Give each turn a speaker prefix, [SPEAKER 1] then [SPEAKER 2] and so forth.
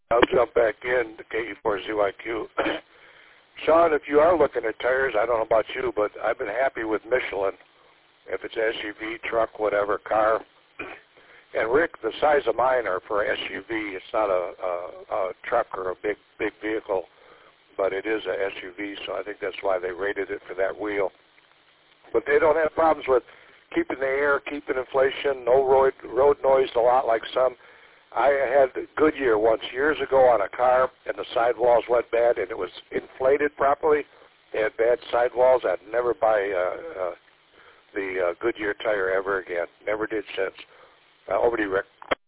[SPEAKER 1] I'll jump back in to KE4ZYQ. Sean, if you are looking at tires, I don't know about you, but I've been happy with Michelin. If it's SUV, truck, whatever, car. And Rick, the size of mine are for SUV. It's not a truck or a big vehicle, but it is a SUV, so I think that's why they rated it for that wheel. But they don't have problems with keeping the air, keeping inflation, no road noise a lot like some. I had Goodyear once years ago on a car, and the sidewalls went bad, and it was inflated properly. They had bad sidewalls. I'd never buy the Goodyear tire ever again. Never did since. Over to you, Rick.